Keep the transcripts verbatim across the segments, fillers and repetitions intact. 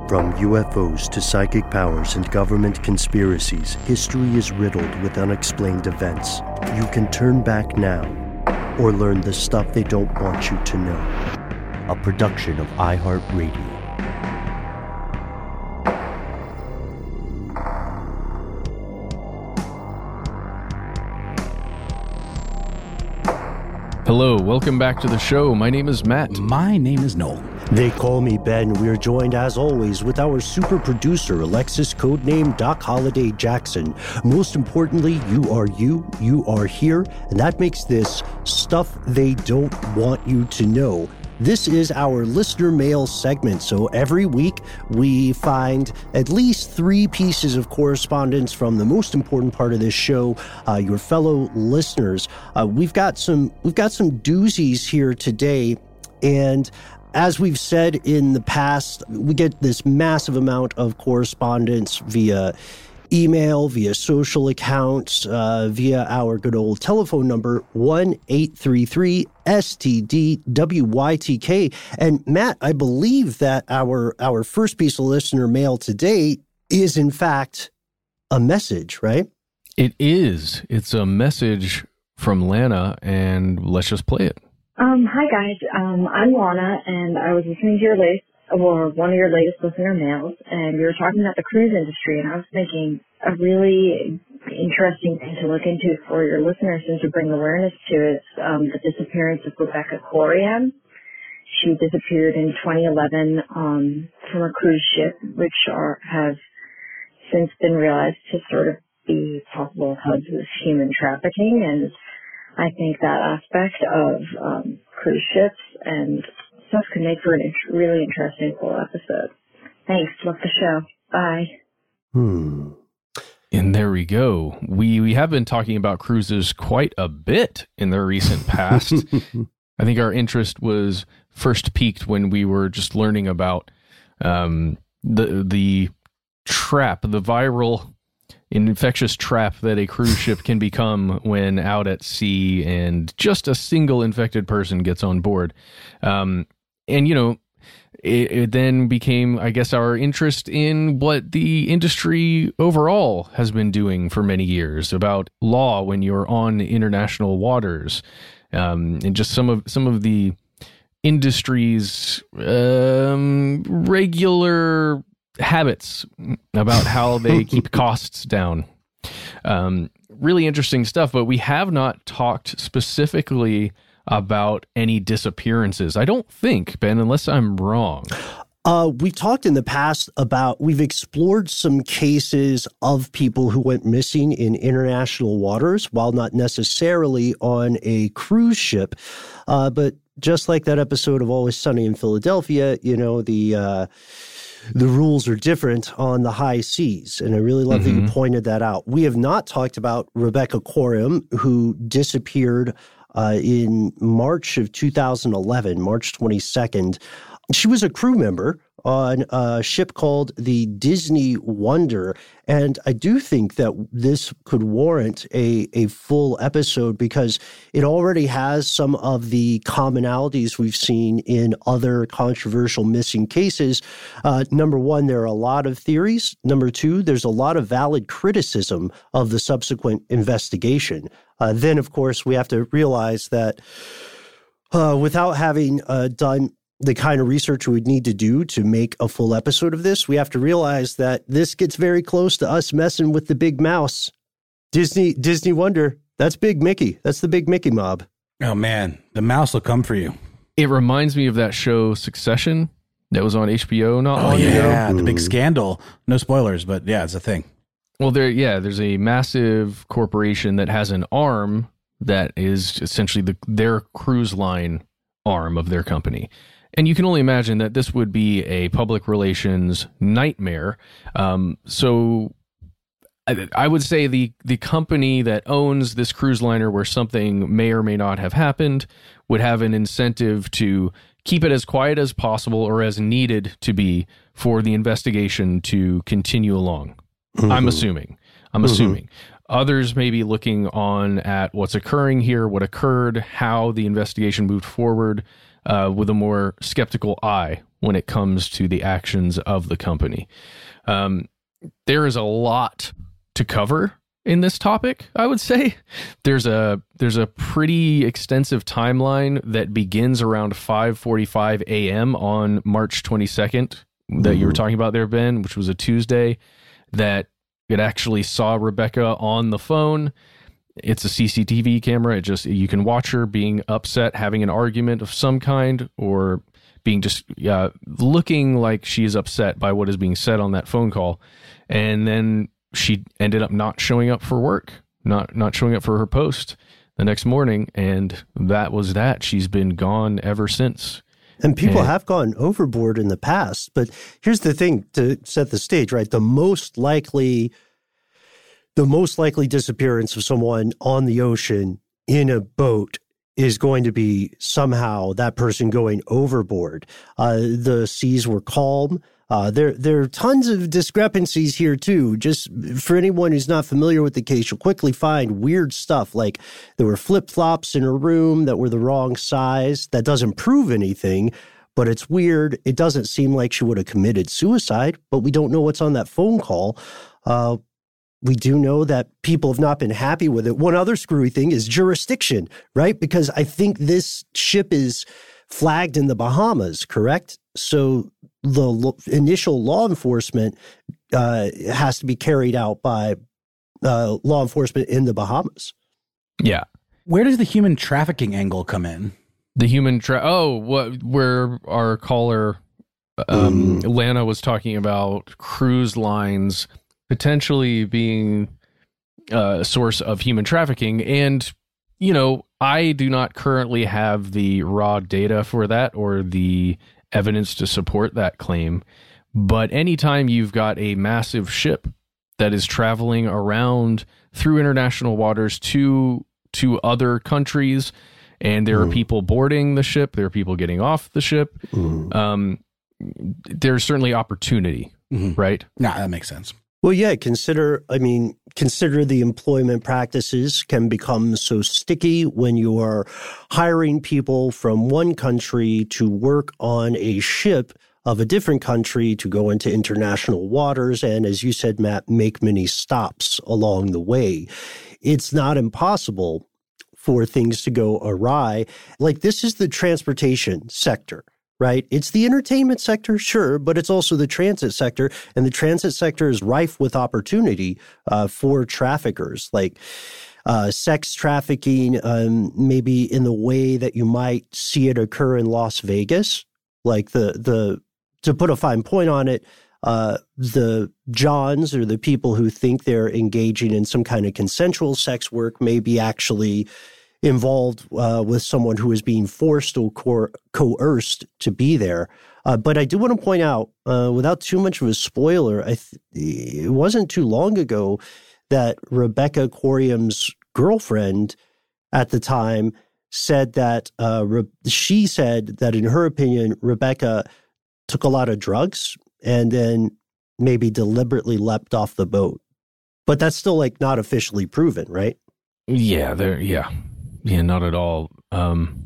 From U F Os to psychic powers and government conspiracies, history is riddled with unexplained events. You can turn back now or learn the stuff they don't want you to know. A production of iHeartRadio. Hello, welcome back to the show. My name is Matt. My name is Noel. They call me Ben. We're joined, as always, with our super producer, Alexis, codename Doc Holliday Jackson. Most importantly, you are you, you are here, and that makes this Stuff They Don't Want You to Know. This is our listener mail segment, so every week we find at least three pieces of correspondence from the most important part of this show, uh, your fellow listeners. Uh, we've got some we've got some doozies here today, and as we've said in the past, we get this massive amount of correspondence via email, via social accounts, uh, via our good old telephone number, one eight three three S T D W Y T K. And Matt, I believe that our, our first piece of listener mail today is, in fact, a message, right? It is. It's a message from Lana, and let's just play it. Um, hi guys, um, I'm Lana, and I was listening to your latest, or one of your latest listener mails, and you were talking about the cruise industry, and I was thinking a really interesting thing to look into for your listeners and to bring awareness to is um, the disappearance of Rebecca Corian. She disappeared in twenty eleven um, from a cruise ship, which are, have since been realized to sort of be possible hubs of human trafficking, and I think that aspect of um, cruise ships and stuff could make for a int- really interesting full episode. Thanks. Love the show. Bye. Hmm. And there we go. We we have been talking about cruises quite a bit in the recent past. I think our interest was first peaked when we were just learning about um, the the trap, the viral infectious trap that a cruise ship can become when out at sea and just a single infected person gets on board. Um, and, you know, it, it then became, I guess, our interest in what the industry overall has been doing for many years about law when you're on international waters, um, and just some of some of the industry's um, regular habits about how they keep costs down. Um, really interesting stuff, but we have not talked specifically about any disappearances. I don't think, Ben, unless I'm wrong. Uh, we've talked in the past about, we've explored some cases of people who went missing in international waters, while not necessarily on a cruise ship. Uh, but just like that episode of Always Sunny in Philadelphia, you know, the uh, the rules are different on the high seas. And I really love mm-hmm. that you pointed that out. We have not talked about Rebecca Corian, who disappeared uh, in March of two thousand eleven, March twenty-second. She was a crew member on a ship called the Disney Wonder. And I do think that this could warrant a, a full episode because it already has some of the commonalities we've seen in other controversial missing cases. Uh, number one, there are a lot of theories. Number two, there's a lot of valid criticism of the subsequent investigation. Uh, then, of course, we have to realize that uh, without having uh, done the kind of research we would need to do to make a full episode of this, we have to realize that this gets very close to us messing with the big mouse. Disney Disney Wonder, that's Big Mickey. That's the Big Mickey mob. Oh, man, the mouse will come for you. It reminds me of that show Succession that was on H B O not oh, long yeah, ago. Yeah, the big scandal. No spoilers, but yeah, it's a thing. Well, there, yeah, there's a massive corporation that has an arm that is essentially the, their cruise line arm of their company. And you can only imagine that this would be a public relations nightmare. Um, so I, I would say the, the company that owns this cruise liner where something may or may not have happened would have an incentive to keep it as quiet as possible or as needed to be for the investigation to continue along. Mm-hmm. I'm assuming. I'm mm-hmm. assuming. Others may be looking on at what's occurring here, what occurred, how the investigation moved forward. uh, with a more skeptical eye when it comes to the actions of the company. Um, there is a lot to cover in this topic, I would say. There's a there's a pretty extensive timeline that begins around five forty-five a.m. on March twenty-second that mm-hmm. you were talking about there, Ben, which was a Tuesday, that it actually saw Rebecca on the phone. It's a C C T V camera. It just, you can watch her being upset, having an argument of some kind, or being just uh, looking like she is upset by what is being said on that phone call. And then she ended up not showing up for work, not not showing up for her post the next morning, and that was that. She's been gone ever since. And people and, have gone overboard in the past, but here's the thing to set the stage, right? The most likely, the most likely disappearance of someone on the ocean in a boat is going to be somehow that person going overboard. Uh, the seas were calm. Uh, there, there are tons of discrepancies here, too. Just for anyone who's not familiar with the case, you'll quickly find weird stuff, like there were flip-flops in her room that were the wrong size. That doesn't prove anything, but it's weird. It doesn't seem like she would have committed suicide, but we don't know what's on that phone call. Uh, we do know that people have not been happy with it. One other screwy thing is jurisdiction, right? Because I think this ship is flagged in the Bahamas, correct? So the lo- initial law enforcement uh, has to be carried out by uh, law enforcement in the Bahamas. Yeah. Where does the human trafficking angle come in? The human tra- oh, what where our caller um, mm. Lana was talking about cruise lines potentially being uh, a source of human trafficking, and you know, I do not currently have the raw data for that or the evidence to support that claim. But anytime you've got a massive ship that is traveling around through international waters to to other countries, and there mm. are people boarding the ship, there are people getting off the ship, mm. um, there's certainly opportunity, mm-hmm. right? Nah, that makes sense. Well, yeah, consider, I mean, consider the employment practices can become so sticky when you are hiring people from one country to work on a ship of a different country to go into international waters. And as you said, Matt, make many stops along the way. It's not impossible for things to go awry. Like, this is the transportation sector, right? It's the entertainment sector, sure, but it's also the transit sector. And the transit sector is rife with opportunity uh, for traffickers, like uh, sex trafficking, um, maybe in the way that you might see it occur in Las Vegas. Like the, the to put a fine point on it, uh, the Johns, or the people who think they're engaging in some kind of consensual sex work, may be actually involved uh, with someone who is being forced or co- coerced to be there. Uh, but I do want to point out, uh, without too much of a spoiler, I th- it wasn't too long ago that Rebecca Quarium's girlfriend at the time said that uh, Re- she said that, in her opinion, Rebecca took a lot of drugs and then maybe deliberately leapt off the boat. But that's still like not officially proven, right? Yeah, there. Yeah. Yeah, not at all. Um,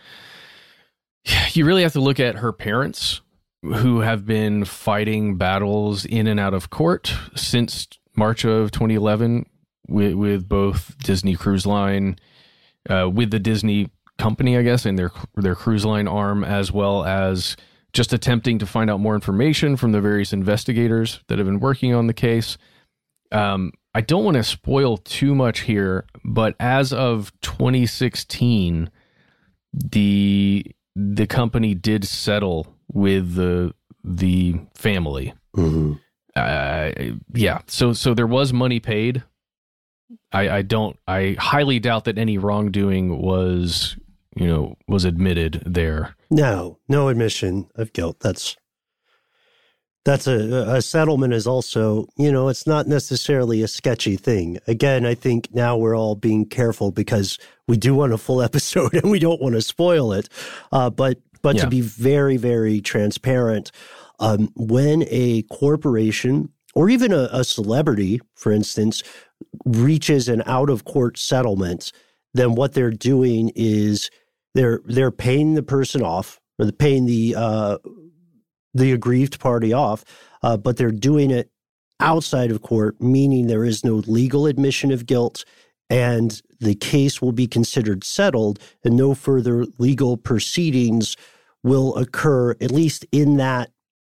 you really have to look at her parents, who have been fighting battles in and out of court since March of twenty eleven with, with both Disney Cruise Line, uh, with the Disney company, I guess, and their their cruise line arm, as well as just attempting to find out more information from the various investigators that have been working on the case. Um, I don't want to spoil too much here, but as of twenty sixteen, the the company did settle with the the family. Mm-hmm. Uh, yeah, so so there was money paid. I, I don't. I highly doubt that any wrongdoing was, you know, was admitted there. No, no admission of guilt. That's. That's a, a settlement is also, you know, it's not necessarily a sketchy thing. Again, I think now we're all being careful because we do want a full episode and we don't want to spoil it. Uh, but but yeah. to be very, very transparent, um, when a corporation or even a, a celebrity, for instance, reaches an out-of-court settlement, then what they're doing is They're they're paying the person off, or they're paying the uh, the aggrieved party off, uh, but they're doing it outside of court, meaning there is no legal admission of guilt, and the case will be considered settled, and no further legal proceedings will occur, at least in that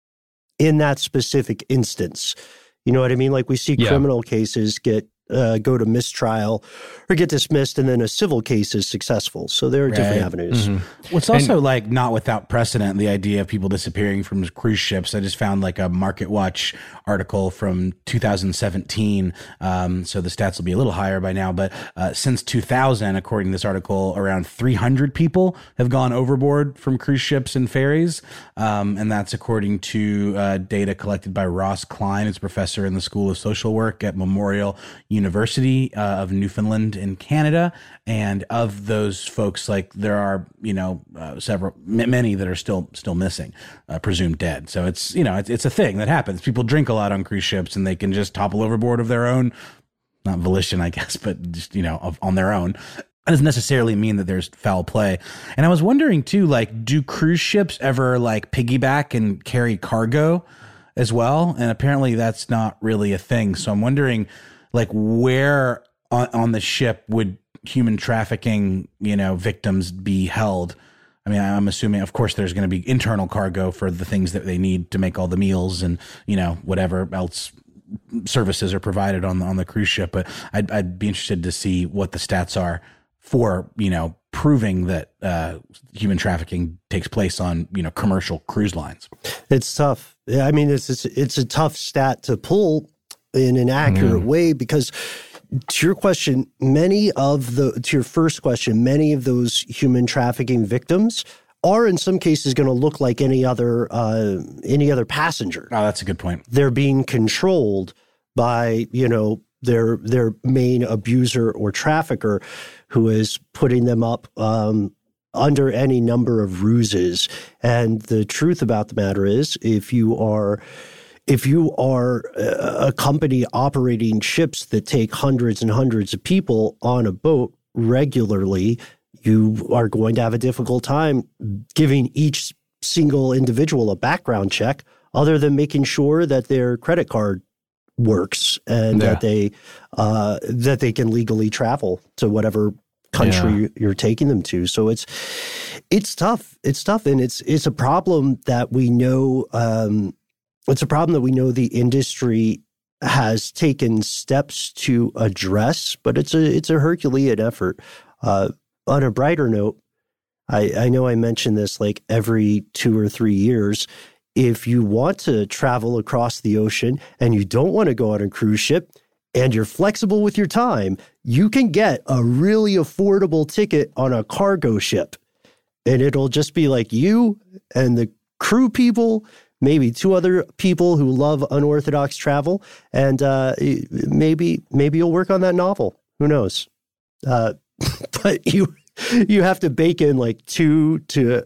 in that specific instance. You know what I mean? Like we see yeah. criminal cases get uh, go to mistrial or get dismissed, and then a civil case is successful. So there are right. different avenues. Mm-hmm. Well, it's also and, like not without precedent, the idea of people disappearing from cruise ships. I just found like a Market Watch article from two thousand seventeen. Um, so the stats will be a little higher by now. But uh, since two thousand, according to this article, around three hundred people have gone overboard from cruise ships and ferries. Um, and that's according to uh, data collected by Ross Klein, who's a professor in the School of Social Work at Memorial University uh, of Newfoundland in Canada. And of those folks, like there are, you know, uh, several, m- many that are still still missing, uh, presumed dead. So it's, you know, it's, it's a thing that happens. People drink a lot on cruise ships and they can just topple overboard of their own, not volition, I guess, but just, you know, of, on their own. That doesn't necessarily mean that there's foul play. And I was wondering too, like, do cruise ships ever like piggyback and carry cargo as well? And apparently that's not really a thing. So I'm wondering, like, where on, on the ship would human trafficking, you know, victims be held? I mean, I'm assuming, of course, there's going to be internal cargo for the things that they need to make all the meals and, you know, whatever else services are provided on the, on the cruise ship. But I'd, I'd be interested to see what the stats are for, you know, proving that uh, human trafficking takes place on, you know, commercial cruise lines. It's tough. I mean, it's it's, it's a tough stat to pull in an accurate mm. way, because to your question, many of the, to your first question, many of those human trafficking victims are in some cases going to look like any other, uh, any other passenger. Oh, that's a good point. They're being controlled by, you know, their, their main abuser or trafficker, who is putting them up, um, under any number of ruses. And the truth about the matter is, if you are, If you are a company operating ships that take hundreds and hundreds of people on a boat regularly, you are going to have a difficult time giving each single individual a background check, other than making sure that their credit card works and yeah. that they uh, that they can legally travel to whatever country yeah. you're taking them to. So it's it's tough. It's tough, and it's it's a problem that we know. Um, It's a problem that we know the industry has taken steps to address, but it's a it's a Herculean effort. Uh, on a brighter note, I, I know I mention this like every two or three years. If you want to travel across the ocean and you don't want to go on a cruise ship and you're flexible with your time, you can get a really affordable ticket on a cargo ship. And it'll just be like you and the crew people, maybe two other people who love unorthodox travel, and uh, maybe maybe you'll work on that novel. Who knows? Uh, but you you have to bake in like two to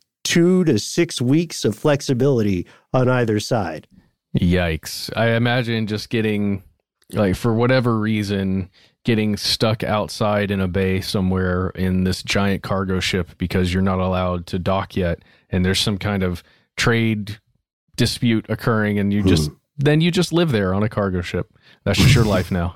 two to six weeks of flexibility on either side. Yikes! I imagine just getting, like, for whatever reason, getting stuck outside in a bay somewhere in this giant cargo ship because you're not allowed to dock yet, and there's some kind of trade dispute occurring, and you just mm. then you just live there on a cargo ship. That's just your life now.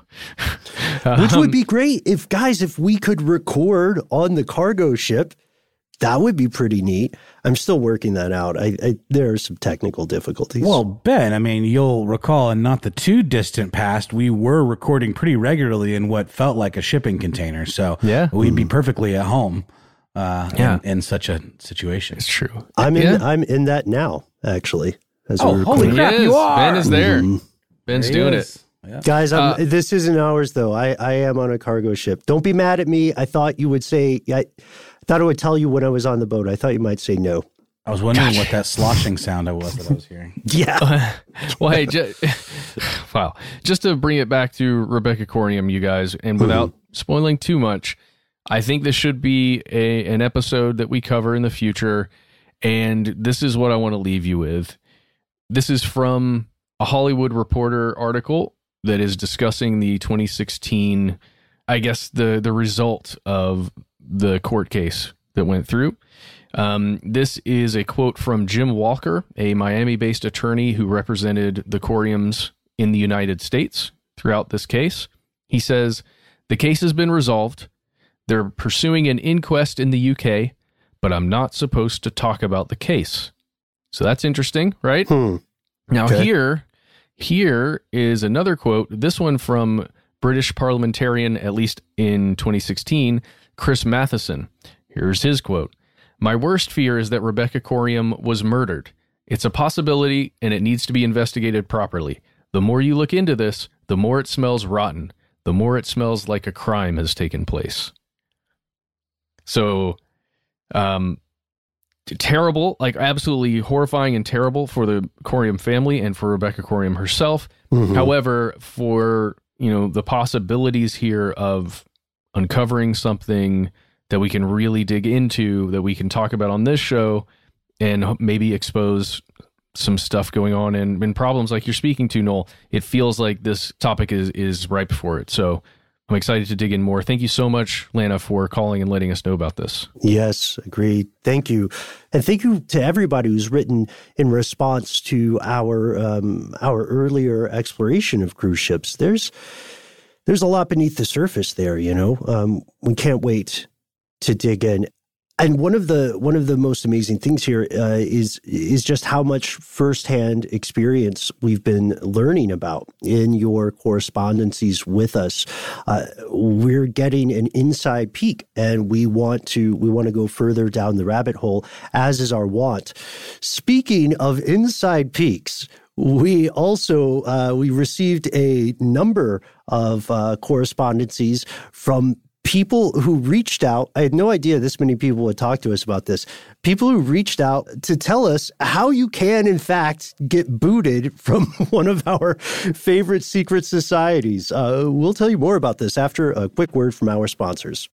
um, Which would be great if, guys, if we could record on the cargo ship, that would be pretty neat. I'm still working that out. I, I there are some technical difficulties. Well, Ben, I mean, you'll recall in not the too distant past, we were recording pretty regularly in what felt like a shipping container. So yeah. we'd mm. be perfectly at home uh, yeah. in, in such a situation. It's true. I'm yeah. in. I'm in that now, actually. As oh, we're holy crap, is. you are! Ben is there. Mm-hmm. Ben's there doing is. it. Yeah. Guys, I'm, Uh, this isn't ours, though. I, I am on a cargo ship. Don't be mad at me. I thought you would say, I, I thought I would tell you when I was on the boat. I thought you might say no. I was wondering Gosh. what that sloshing sound I was that I was hearing. Yeah. Uh, well, hey, just, wow. Just to bring it back to Rebecca Cornium, you guys, and without mm-hmm. spoiling too much, I think this should be a an episode that we cover in the future, and this is what I want to leave you with. This is from a Hollywood Reporter article that is discussing the twenty sixteen, I guess, the, the result of the court case that went through. Um, this is a quote from Jim Walker, a Miami-based attorney who represented the Coriums in the United States throughout this case. He says, "The case has been resolved. They're pursuing an inquest in the U K, but I'm not supposed to talk about the case." So that's interesting, right? Hmm. Now Okay. here, here is another quote, this one from British parliamentarian, at least in twenty sixteen, Chris Matheson. Here's his quote. "My worst fear is that Rebecca Corium was murdered. It's a possibility, and it needs to be investigated properly. The more you look into this, the more it smells rotten. The more it smells like a crime has taken place." So, um, terrible, like absolutely horrifying and terrible for the Corium family and for Rebecca Corium herself. Mhm. However, for, you know, the possibilities here of uncovering something that we can really dig into, that we can talk about on this show, and maybe expose some stuff going on and, and problems like you're speaking to, Noel, it feels like this topic is, is ripe for it. So I'm excited to dig in more. Thank you so much, Lana, for calling and letting us know about this. Yes, agreed. Thank you. And thank you to everybody who's written in response to our um, our earlier exploration of cruise ships. There's there's a lot beneath the surface there, you know. Um, we can't wait to dig in. And one of the one of the most amazing things here uh, is is just how much firsthand experience we've been learning about in your correspondences with us. Uh, we're getting an inside peek, and we want to we want to go further down the rabbit hole, as is our wont. Speaking of inside peeks, we also uh, we received a number of uh, correspondences from people who reached out. I had no idea this many people would talk to us about this. People who reached out to tell us how you can, in fact, get booted from one of our favorite secret societies. Uh, we'll tell you more about this after a quick word from our sponsors.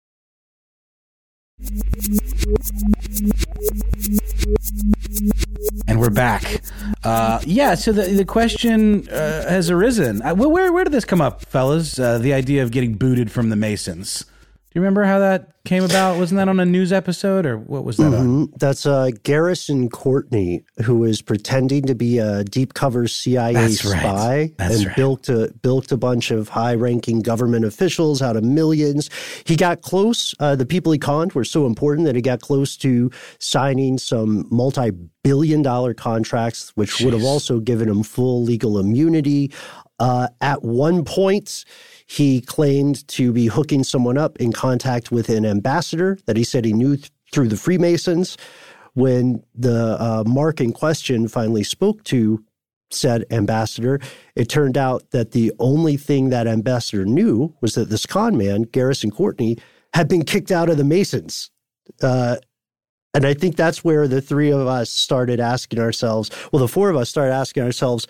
And we're back. Uh, yeah, so the the question uh, has arisen. Uh, where where did this come up, fellas? Uh, the idea of getting booted from the Masons. Do you remember how that came about? Wasn't that on a news episode, or what was that Mm-hmm. on? That's uh, Garrison Courtney, who is pretending to be a deep cover C I A That's right. spy That's and right. bilked a, bilked a bunch of high-ranking government officials out of millions. He got close. Uh, the people he conned were so important that he got close to signing some multi-billion dollar contracts, which would have Jeez. also given him full legal immunity. Uh, at one point, he claimed to be hooking someone up in contact with an ambassador that he said he knew th- through the Freemasons. When the uh, Mark in question finally spoke to said ambassador, it turned out that the only thing that ambassador knew was that this con man, Garrison Courtney, had been kicked out of the Masons. Uh, and I think that's where the three of us started asking ourselves, well, the four of us started asking ourselves,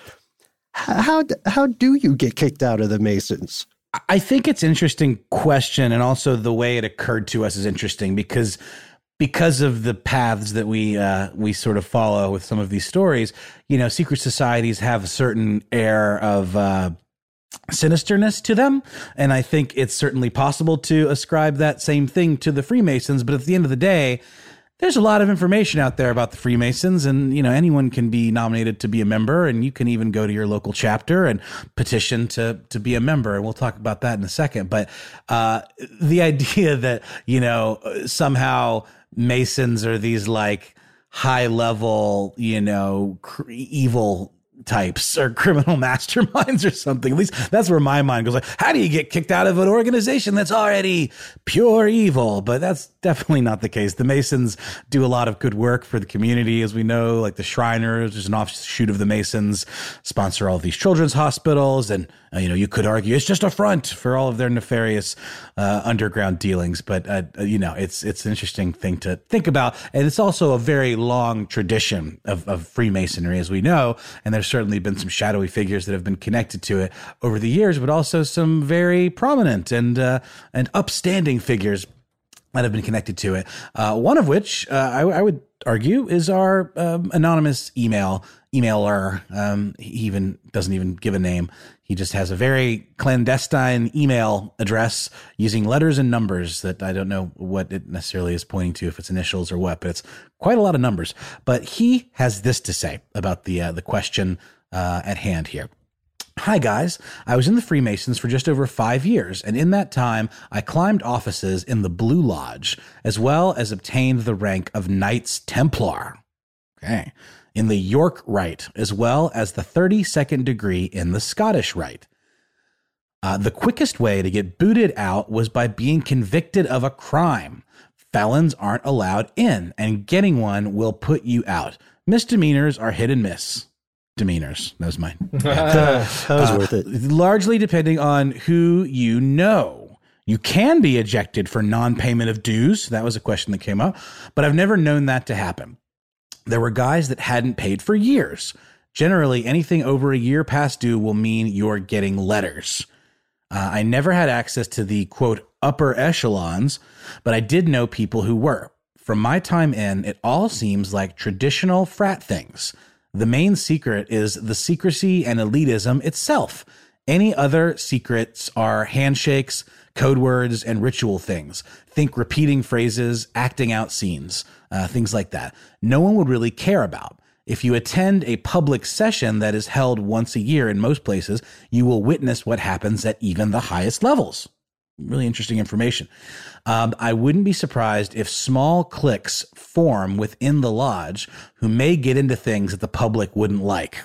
how how do you get kicked out of the Masons? I think it's an interesting question, and also the way it occurred to us is interesting because because of the paths that we uh, we sort of follow with some of these stories. You know, secret societies have a certain air of uh, sinisterness to them, and I think it's certainly possible to ascribe that same thing to the Freemasons. But at the end of the day, there's a lot of information out there about the Freemasons, and, you know, anyone can be nominated to be a member, and you can even go to your local chapter and petition to, to be a member. And we'll talk about that in a second. But, uh, the idea that, you know, somehow Masons are these like high level, you know, cr- evil types or criminal masterminds or something. At least that's where my mind goes. Like, how do you get kicked out of an organization that's already pure evil? But that's definitely not the case. The Masons do a lot of good work for the community, as we know, like the Shriners, there's an offshoot of the Masons, sponsor all of these children's hospitals. And, uh, you know, you could argue it's just a front for all of their nefarious uh, underground dealings. But, uh, you know, it's it's an interesting thing to think about. And it's also a very long tradition of, of Freemasonry, as we know. And there's certainly been some shadowy figures that have been connected to it over the years, but also some very prominent and uh, and upstanding figures that have been connected to it. Uh, one of which uh, I, I would argue, is our um, anonymous email emailer. Um, he even doesn't even give a name. He just has a very clandestine email address using letters and numbers that I don't know what it necessarily is pointing to, if it's initials or what, but it's quite a lot of numbers. But he has this to say about the uh, the question uh, at hand here. Hi, guys. I was in the Freemasons for just over five years, and in that time, I climbed offices in the Blue Lodge, as well as obtained the rank of Knights Templar. Okay. In the York Rite, as well as the thirty-second degree in the Scottish Rite. Uh, the quickest way to get booted out was by being convicted of a crime. Felons aren't allowed in, and getting one will put you out. Misdemeanors are hit and miss. Demeanors. That was mine. that was uh, worth it. Largely depending on who you know. You can be ejected for non-payment of dues. That was a question that came up, but I've never known that to happen. There were guys that hadn't paid for years. Generally, anything over a year past due will mean you're getting letters. Uh, I never had access to the, quote, upper echelons, but I did know people who were. From my time in, it all seems like traditional frat things. The main secret is the secrecy and elitism itself. Any other secrets are handshakes, code words, and ritual things. Think repeating phrases, acting out scenes, uh, things like that. No one would really care about. If you attend a public session that is held once a year in most places, you will witness what happens at even the highest levels. Really interesting information. Um, I wouldn't be surprised if small cliques form within the lodge who may get into things that the public wouldn't like.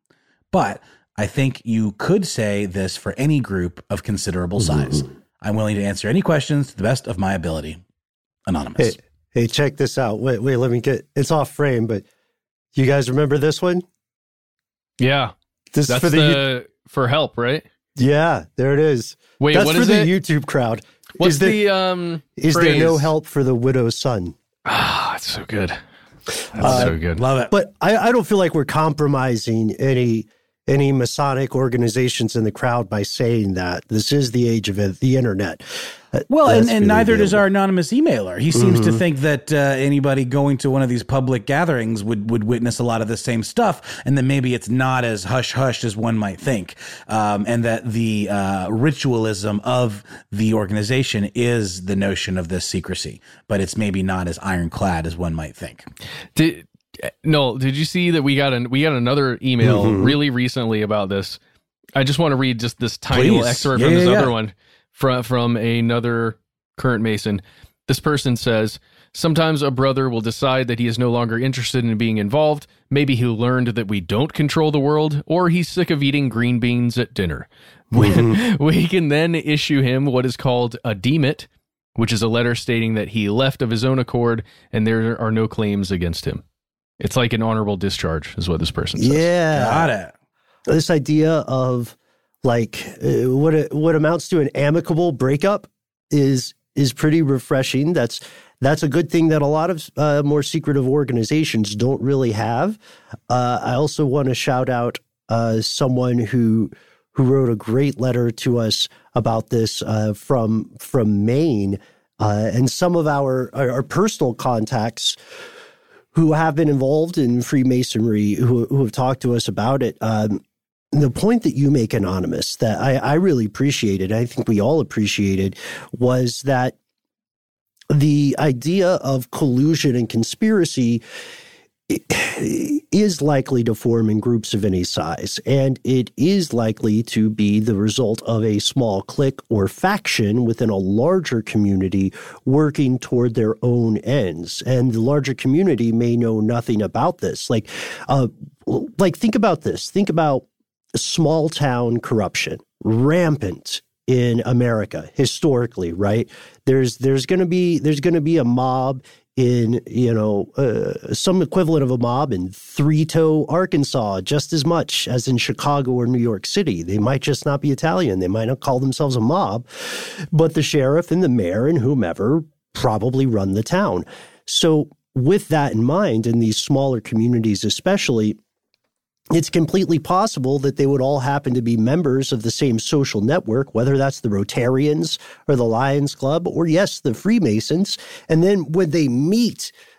But I think you could say this for any group of considerable size. Mm-hmm. I'm willing to answer any questions to the best of my ability. Anonymous. Hey, hey, check this out. Wait, wait, let me get, it's off frame, but you guys remember this one? Yeah. This That's is for the, the for help, right? Yeah, there it is. Wait, That's what for is the it? YouTube crowd. What's is there, the um Is phrase? there no help for the widow's son? Ah, it's so good. That's Uh, so good. Love it. But I, I don't feel like we're compromising any any Masonic organizations in the crowd by saying that. This is the age of it, the internet. Well, That's and, and really neither does available. our anonymous emailer. He seems Mm-hmm. to think that uh, anybody going to one of these public gatherings would, would witness a lot of the same stuff, and that maybe it's not as hush-hush as one might think, um, and that the uh, ritualism of the organization is the notion of this secrecy, but it's maybe not as ironclad as one might think. Did no? Did you see that we got an we got another email Mm-hmm. really recently about this? I just want to read just this tiny Please. little excerpt Yeah, from this yeah, other yeah. one from from another current Mason. This person says, sometimes a brother will decide that he is no longer interested in being involved. Maybe he learned that we don't control the world, or he's sick of eating green beans at dinner. Mm-hmm. We, we can then issue him what is called a demit, which is a letter stating that he left of his own accord and there are no claims against him. It's like an honorable discharge, is what this person says. Yeah. Got it. This idea of like uh, what it, what amounts to an amicable breakup is is pretty refreshing. That's that's a good thing that a lot of uh, more secretive organizations don't really have. Uh, I also want to shout out uh, someone who who wrote a great letter to us about this uh, from from Maine, uh, and some of our our, our personal contacts who have been involved in Freemasonry, who, who have talked to us about it. Um, the point that you make, Anonymous, that I, I really appreciated, I think we all appreciated, was that the idea of collusion and conspiracy is likely to form in groups of any size, and it is likely to be the result of a small clique or faction within a larger community working toward their own ends. And the larger community may know nothing about this. Like, uh, like think about this. Think about small town corruption, rampant in America historically, right? There's there's going to be there's going to be a mob in, you know, uh, some equivalent of a mob in Three-Toe, Arkansas, just as much as in Chicago or New York City. They might just not be Italian. They might not call themselves a mob, but the sheriff and the mayor and whomever probably run the town. So with that in mind, in these smaller communities especially, it's completely possible that they would all happen to be members of the same social network, whether that's the Rotarians or the Lions Club or, yes, the Freemasons. And then when they meet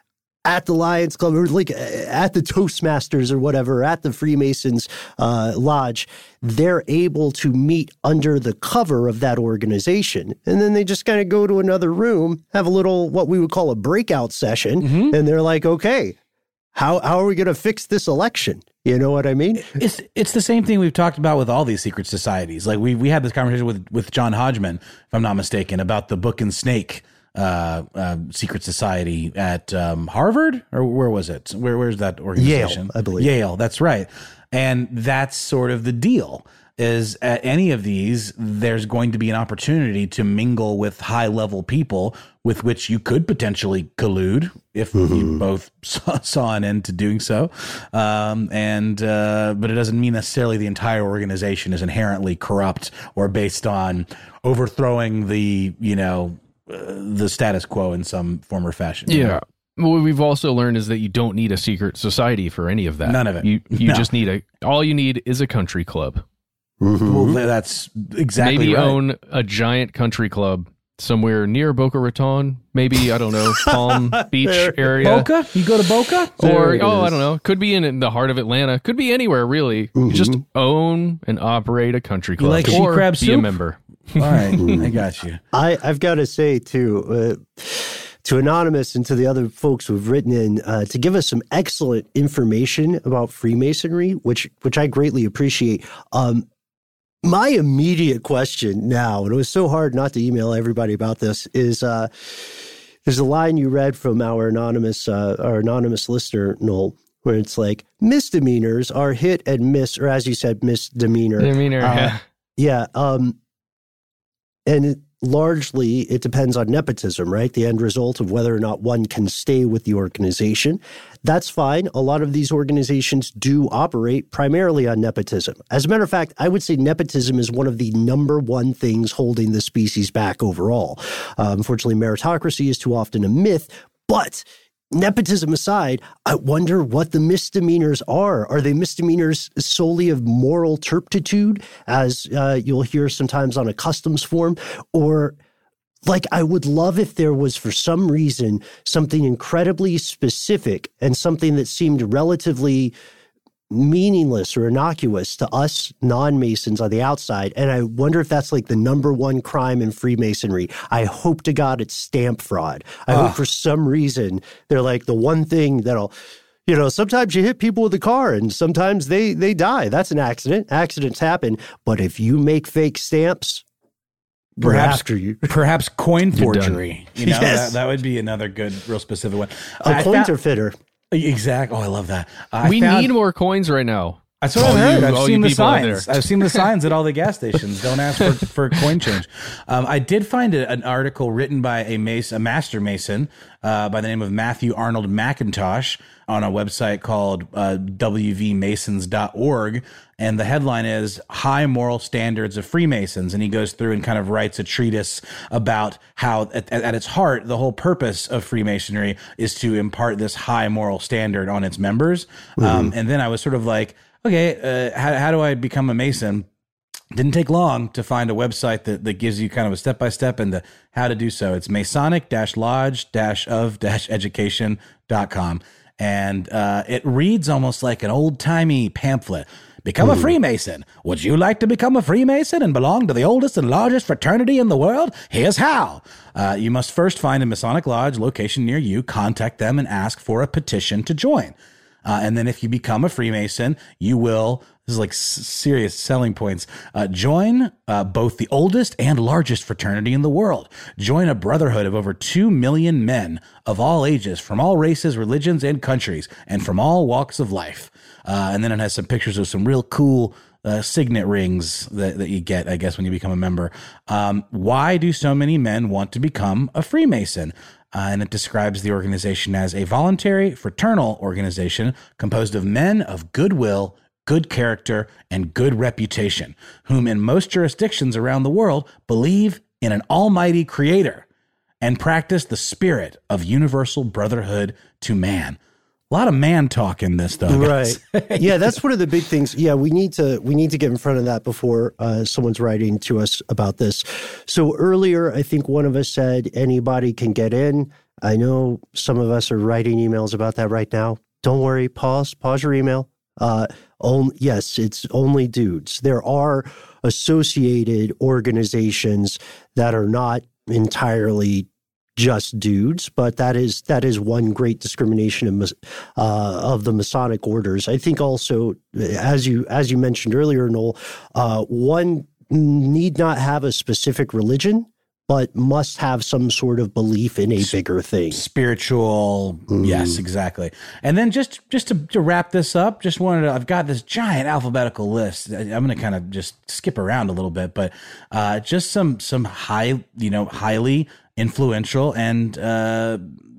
at the Lions Club or like at the Toastmasters or whatever, at the Freemasons uh, Lodge, they're able to meet under the cover of that organization. And then they just kind of go to another room, have a little, what we would call a breakout session. Mm-hmm. And they're like, okay, how, how are we going to fix this election? You know what I mean? It's it's the same thing we've talked about with all these secret societies. Like we we had this conversation with, with John Hodgman, if I'm not mistaken, about the Book and Snake uh, uh, secret society at um, Harvard, or where was it? Where where's that organization? Yale, I believe. Yale, that's right. And that's sort of the deal. Is at any of these, there's going to be an opportunity to mingle with high level people with which you could potentially collude if mm-hmm. you both saw, saw an end to doing so. Um, and uh, but it doesn't mean necessarily the entire organization is inherently corrupt or based on overthrowing the, you know, uh, the status quo in some form or fashion. Yeah. Know? What we've also learned is that you don't need a secret society for any of that. None of it. You you no. just need a, all you need is a country club. Mm-hmm. Well, that's exactly Maybe right. own a giant country club somewhere near Boca Raton. Maybe, I don't know, Palm Beach area. Boca? You go to Boca? Or, oh, I don't know. Could be in, in the heart of Atlanta. Could be anywhere, really. Mm-hmm. You just own and operate a country club. You like or crab be soup? a member. All right. I got you. I, I've got to say, too, uh, to Anonymous and to the other folks who've written in uh, to give us some excellent information about Freemasonry, which which I greatly appreciate. Um, My immediate question now, and it was so hard not to email everybody about this, is uh, there's a line you read from our anonymous uh, our anonymous listener, Noel, where it's like, misdemeanors are hit and miss, or as you said, misdemeanor. Demeanor, uh, yeah. Yeah. Um, and it, largely, it depends on nepotism, right? The end result of whether or not one can stay with the organization. That's fine. A lot of these organizations do operate primarily on nepotism. As a matter of fact, I would say nepotism is one of the number one things holding the species back overall. Uh, unfortunately, meritocracy is too often a myth, but nepotism aside, I wonder what the misdemeanors are. Are they misdemeanors solely of moral turpitude, as uh, you'll hear sometimes on a customs form, or like, I would love if there was, for some reason, something incredibly specific and something that seemed relatively meaningless or innocuous to us non-Masons on the outside. And I wonder if that's like the number one crime in Freemasonry. I hope to God it's stamp fraud. I uh. hope for some reason they're like the one thing that'll, you know, sometimes you hit people with a car and sometimes they, they die. That's an accident. Accidents happen. But if you make fake stamps, Perhaps, after you. perhaps coin forgery. You know, yes. that, that would be another good, real specific one. A counterfeiter. Exactly. Oh, I love that. Uh, we found, need more coins right now. That's what I've heard. You, I've seen the signs. I've seen the signs at all the gas stations. Don't ask for, for coin change. Um, I did find a, an article written by a mason, a master mason uh, by the name of Matthew Arnold McIntosh on a website called uh, w v masons dot org. And the headline is High Moral Standards of Freemasons. And he goes through and kind of writes a treatise about how at, at its heart, the whole purpose of Freemasonry is to impart this high moral standard on its members. Mm-hmm. Um, and then I was sort of like, okay, uh, how, how do I become a Mason? Didn't take long to find a website that, that gives you kind of a step-by-step into how to do so. It's masonic lodge of education dot com. And uh, it reads almost like an old-timey pamphlet. Become a Freemason. Would you like to become a Freemason and belong to the oldest and largest fraternity in the world? Here's how. Uh, you must first find a Masonic Lodge location near you, contact them, and ask for a petition to join. Uh, and then if you become a Freemason, you will, this is like s- serious selling points, uh, join uh, both the oldest and largest fraternity in the world. Join a brotherhood of over two million men of all ages, from all races, religions, and countries, and from all walks of life. Uh, and then it has some pictures of some real cool uh, signet rings that, that you get, I guess, when you become a member. Um, why do so many men want to become a Freemason? Uh, and it describes the organization as a voluntary, fraternal organization composed of men of goodwill, good character, and good reputation, whom in most jurisdictions around the world believe in an almighty creator and practice the spirit of universal brotherhood to man. A lot of man talk in this, though. Right. Yeah, that's one of the big things. Yeah, we need to we need to get in front of that before uh, someone's writing to us about this. So earlier, I think one of us said anybody can get in. I know some of us are writing emails about that right now. Don't worry. Pause. Pause your email. Uh, on, yes, it's only dudes. There are associated organizations that are not entirely just dudes, but that is that is one great discrimination of, uh, of the Masonic orders. I think also, as you as you mentioned earlier, Noel, uh, one need not have a specific religion, but must have some sort of belief in a bigger thing. Spiritual, mm. Yes, exactly. And then just just to, to wrap this up, just wanted to, I've got this giant alphabetical list. I'm going to kind of just skip around a little bit, but uh, just some some high, you know, highly influential and uh,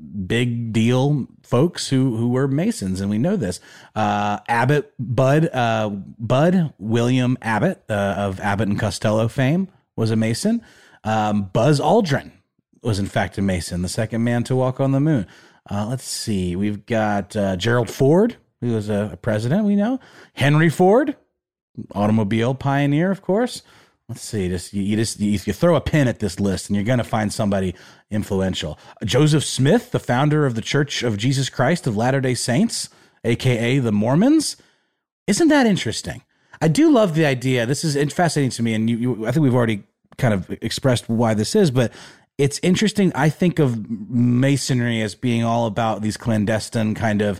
big deal folks who who were Masons, and we know this. Uh, Abbott Bud uh, Bud William Abbott uh, of Abbott and Costello fame was a Mason. Um, Buzz Aldrin was in fact a Mason, the second man to walk on the moon. Uh, let's see, we've got uh, Gerald Ford, who was a, a president. We know Henry Ford, automobile pioneer, of course. Let's see, just you, you just you, you throw a pin at this list, and you're going to find somebody influential. Joseph Smith, the founder of the Church of Jesus Christ of Latter-day Saints, aka the Mormons. Isn't that interesting? I do love the idea. This is fascinating to me, and you, you, I think we've already kind of expressed why this is, but it's interesting. I think of Masonry as being all about these clandestine kind of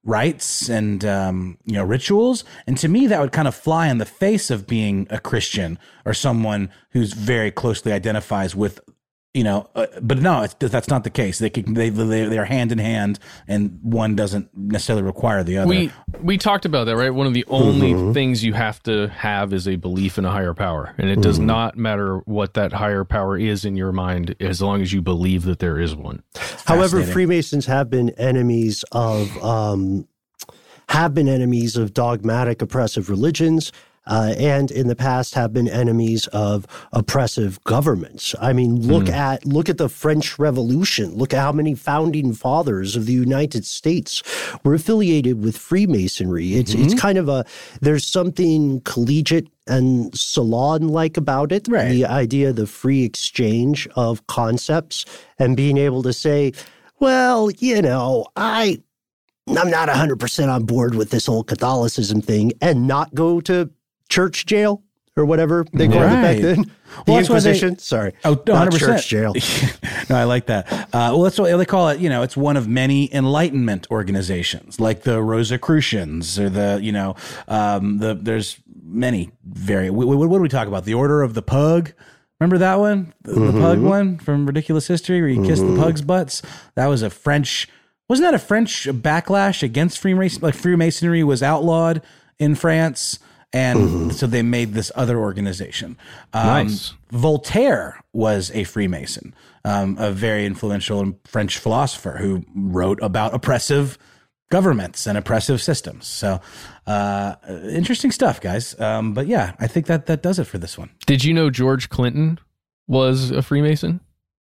rites and, um, you know, rituals. And to me, that would kind of fly in the face of being a Christian or someone who's very closely identifies with, you know, uh, but no, it's, that's not the case. They can, they, they, they're hand in hand, and one doesn't necessarily require the other. We, we talked about that, right? One of the only mm-hmm. things you have to have is a belief in a higher power. And it mm-hmm. does not matter what that higher power is in your mind, as long as you believe that there is one. However, Freemasons have been enemies of, um, have been enemies of dogmatic oppressive religions. Uh, and in the past have been enemies of oppressive governments. I mean, look mm. at look at the French Revolution. Look at how many founding fathers of the United States were affiliated with Freemasonry. It's mm-hmm. it's kind of a there's something collegiate and salon-like about it. Right. The idea of the free exchange of concepts and being able to say, well, you know, I I'm not one hundred percent on board with this whole Catholicism thing, and not go to church jail or whatever they called right. it back then. The well, Inquisition. They, Sorry. Oh, one hundred percent. Not church jail. No, I like that. Uh, well, that's what they call it. You know, it's one of many Enlightenment organizations, like the Rosicrucians or the, you know, um, the there's many very. What, what do we talk about? The Order of the Pug. Remember that one? The, mm-hmm. the pug one from Ridiculous History, where you mm-hmm. kiss the pug's butts. That was a French. Wasn't that a French backlash against Freemason? Like Freemasonry was outlawed in France. And mm-hmm. so they made this other organization. Um, nice. Voltaire was a Freemason, um, a very influential French philosopher who wrote about oppressive governments and oppressive systems. So uh, interesting stuff, guys. Um, but yeah, I think that that does it for this one. Did you know George Clinton was a Freemason?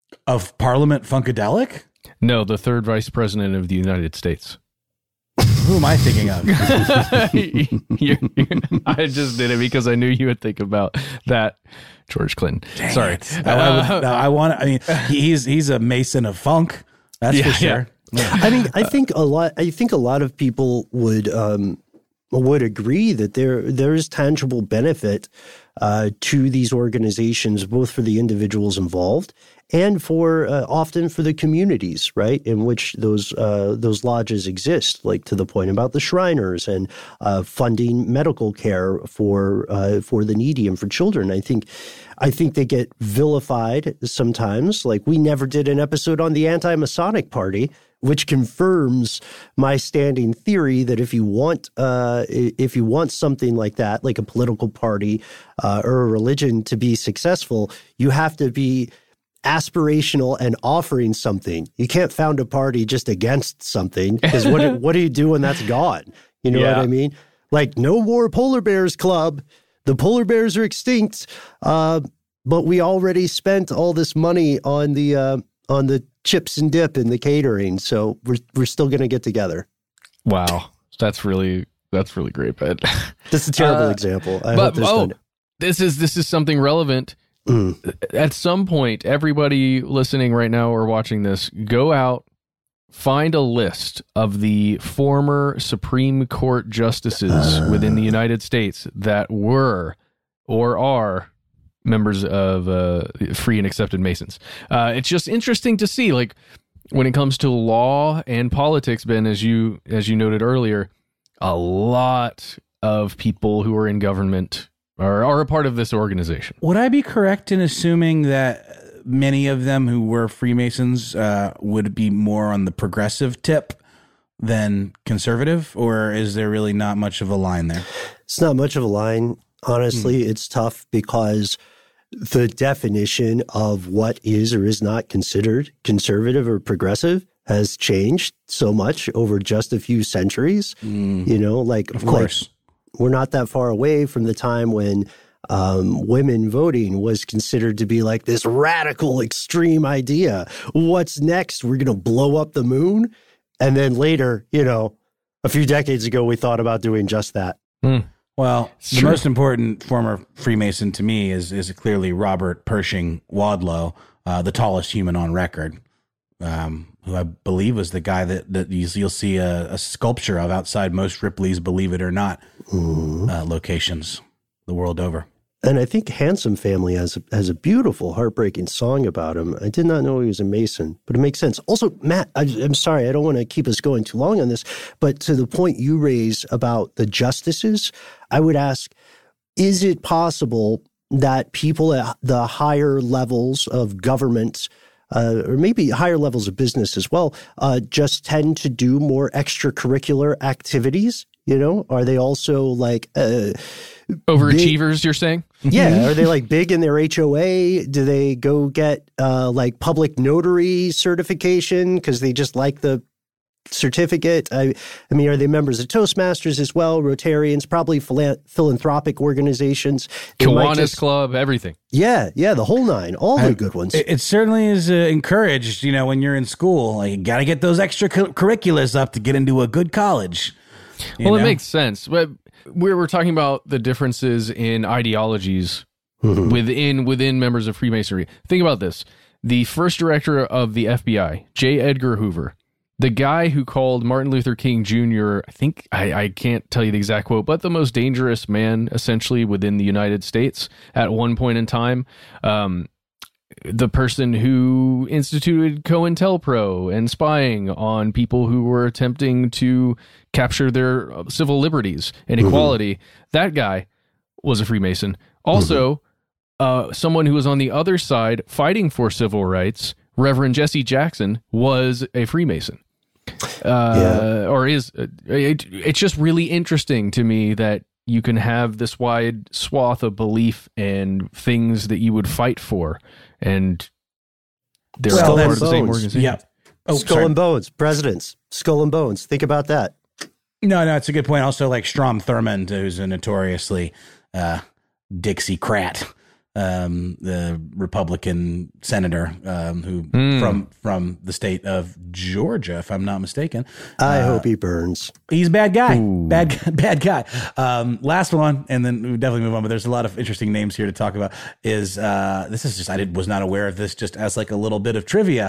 Of Parliament Funkadelic? No, the third vice president of the United States. Who am I thinking of? you're, you're, I just did it because I knew you would think about that, George Clinton. Dang Sorry, uh, I, would, no, I want. I mean, he's he's a Mason of funk. That's yeah, for sure. Yeah. Yeah. I mean, I think a lot. I think a lot of people would um, would agree that there there is tangible benefit uh, to these organizations, both for the individuals involved and for uh, often for the communities, right, in which those uh, those lodges exist, like to the point about the Shriners and uh, funding medical care for uh, for the needy and for children. I think I think they get vilified sometimes. Like, we never did an episode on the anti-Masonic Party, which confirms my standing theory that if you want uh, if you want something like that, like a political party uh, or a religion to be successful, you have to be aspirational and offering something. You can't found a party just against something, because what what do you do when that's gone? You know yeah. what I mean? Like, no more Polar Bears Club. The polar bears are extinct, uh, but we already spent all this money on the uh, on the chips and dip and the catering, so we're we're still going to get together. Wow, that's really that's really great, Ben. That's a terrible uh, example. I but, hope this oh, one. this is this is something relevant. mm. at some point, everybody listening right now or watching this, go out, find a list of the former Supreme Court justices uh. within the United States that were or are members of uh, Free and Accepted Masons. Uh, it's just interesting to see, like, when it comes to law and politics, Ben, as you as you noted earlier, a lot of people who are in government are, are a part of this organization. Would I be correct in assuming that many of them who were Freemasons uh, would be more on the progressive tip than conservative, or is there really not much of a line there? It's not much of a line. Honestly, mm. It's tough because the definition of what is or is not considered conservative or progressive has changed so much over just a few centuries. Mm. You know, like, of course, like, we're not that far away from the time when um, women voting was considered to be like this radical, extreme idea. What's next? We're going to blow up the moon? And then later, you know, a few decades ago, we thought about doing just that. Mm. Well, the True. most important former Freemason to me is is clearly Robert Pershing Wadlow, uh, the tallest human on record, um, who I believe was the guy that, that you'll see a, a sculpture of outside most Ripley's Believe It or Not uh, locations the world over. And I think Handsome Family has a, has a beautiful, heartbreaking song about him. I did not know he was a Mason, but it makes sense. Also, Matt, I, I'm sorry, I don't want to keep us going too long on this, but to the point you raise about the justices, I would ask, is it possible that people at the higher levels of government, uh, or maybe higher levels of business as well, uh, just tend to do more extracurricular activities? You know, are they also like... Uh, Overachievers, big, you're saying? Yeah. Are they like big in their H O A? Do they go get uh, like public notary certification because they just like the certificate? I, I mean, are they members of Toastmasters as well? Rotarians, probably phila- philanthropic organizations. They Kiwanis just, Club, everything. Yeah. Yeah. The whole nine, all I, the good ones. It, it certainly is uh, encouraged, you know, when you're in school. Like, you got to get those extracurriculars up to get into a good college. Well, know? It know? makes sense. But we're, we're talking about the differences in ideologies mm-hmm. within within members of Freemasonry. Think about this. The first director of the F B I, J. Edgar Hoover, the guy who called Martin Luther King Junior, I think, I, I can't tell you the exact quote, but the most dangerous man, essentially, within the United States at one point in time. Um, the person who instituted COINTELPRO and spying on people who were attempting to capture their civil liberties and equality, mm-hmm. that guy was a Freemason. Also, mm-hmm. uh, someone who was on the other side fighting for civil rights, Reverend Jesse Jackson, was a Freemason. Uh, yeah. Or is. It, it's just really interesting to me that you can have this wide swath of belief and things that you would fight for, and they're well, all part of the same organization. Yeah. Oh, Skull sorry. and Bones, presidents, Skull and Bones. Think about that. No, no, it's a good point. Also, like Strom Thurmond, who's a notoriously uh, Dixiecrat, um, the Republican senator um, who mm. from from the state of Georgia, if I'm not mistaken. I uh, hope he burns. He's a bad guy. Ooh. Bad bad guy. Um, last one, and then we definitely move on. But there's a lot of interesting names here to talk about. Is uh, this is just I did was not aware of this just as like a little bit of trivia.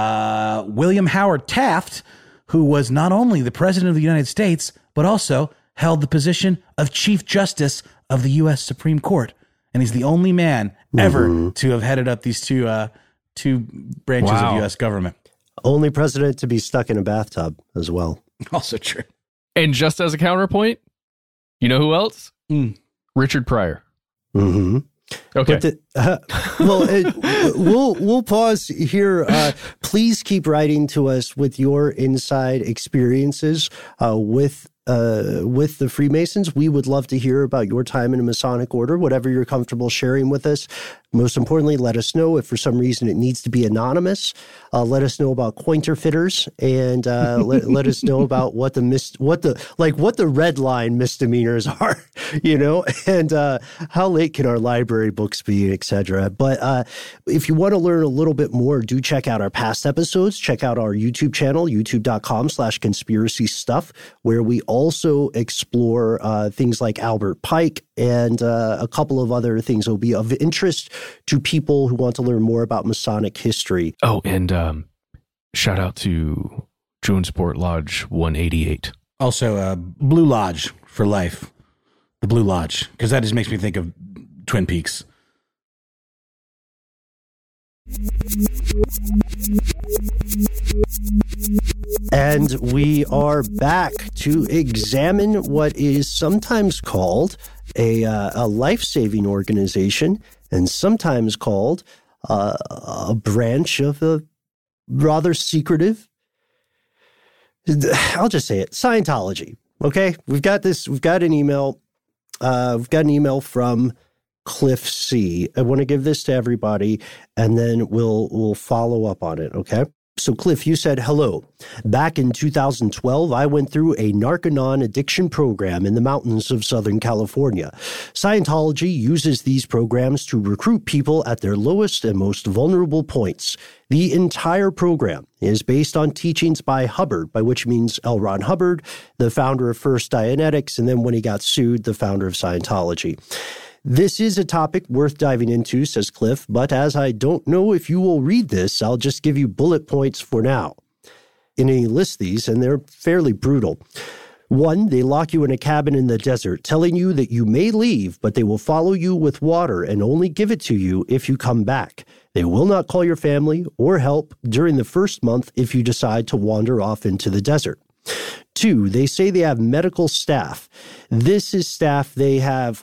Uh, William Howard Taft, who was not only the president of the United States but also held the position of Chief Justice of the U S Supreme Court. And he's the only man ever mm-hmm. to have headed up these two uh, two branches wow. of U S government. Only president to be stuck in a bathtub as well. Also true. And just as a counterpoint, you know who else? Mm. Richard Pryor. Mm-hmm. Okay. The, uh, well, it, we'll we'll pause here. Uh, please keep writing to us with your inside experiences uh, with. Uh, with the Freemasons. We would love to hear about your time in a Masonic order, whatever you're comfortable sharing with us. Most importantly, let us know if for some reason it needs to be anonymous. Uh, let us know about counterfeiters, and uh, let, let us know about what the mis- what the like what the red line misdemeanors are, you know, and uh, how late can our library books be, et cetera. But uh, if you want to learn a little bit more, do check out our past episodes. Check out our YouTube channel, youtube dot com slash conspiracy stuff, where we all also explore uh, things like Albert Pike and uh, a couple of other things that will be of interest to people who want to learn more about Masonic history. Oh, and um, shout out to Jonesport Lodge one eighty-eight. Also, uh, Blue Lodge for life. The Blue Lodge, because that just makes me think of Twin Peaks. And we are back to examine what is sometimes called a, uh, a life-saving organization and sometimes called uh, a branch of a rather secretive, I'll just say it, Scientology. Okay, we've got this, we've got an email, uh, we've got an email from Cliff C. I want to give this to everybody, and then we'll we'll follow up on it, okay? So, Cliff, you said, hello. Back in two thousand twelve, I went through a Narconon addiction program in the mountains of Southern California. Scientology uses these programs to recruit people at their lowest and most vulnerable points. The entire program is based on teachings by Hubbard, by which means L. Ron Hubbard, the founder of First Dianetics, and then when he got sued, the founder of Scientology. This is a topic worth diving into, says Cliff, but as I don't know if you will read this, I'll just give you bullet points for now. And he lists these, and they're fairly brutal. One, they lock you in a cabin in the desert, telling you that you may leave, but they will follow you with water and only give it to you if you come back. They will not call your family or help during the first month if you decide to wander off into the desert. Two, they say they have medical staff. This is staff they have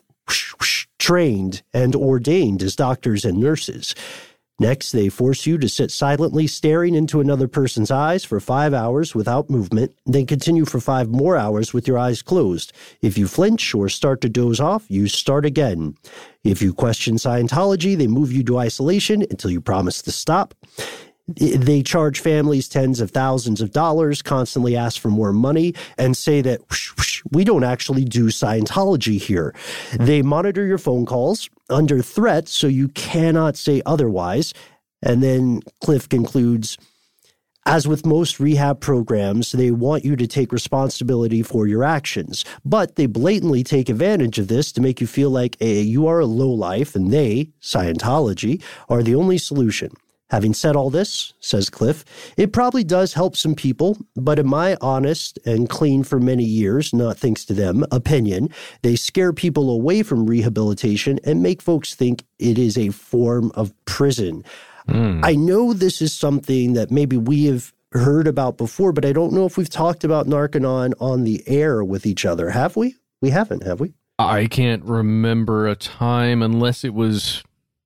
trained and ordained as doctors and nurses. Next, they force you to sit silently staring into another person's eyes for five hours without movement, then continue for five more hours with your eyes closed. If you flinch or start to doze off, you start again. If you question Scientology, they move you to isolation until you promise to stop. They charge families tens of thousands of dollars, constantly ask for more money, and say that whoosh, whoosh, we don't actually do Scientology here. They monitor your phone calls under threat, so you cannot say otherwise. And then Cliff concludes, as with most rehab programs, they want you to take responsibility for your actions, but they blatantly take advantage of this to make you feel like a, you are a lowlife and they, Scientology, are the only solution. Having said all this, says Cliff, it probably does help some people, but in my honest and clean for many years, not thanks to them, opinion, they scare people away from rehabilitation and make folks think it is a form of prison. Mm. I know this is something that maybe we have heard about before, but I don't know if we've talked about Narconon on the air with each other. Have we? We haven't, have we? I can't remember a time unless it was...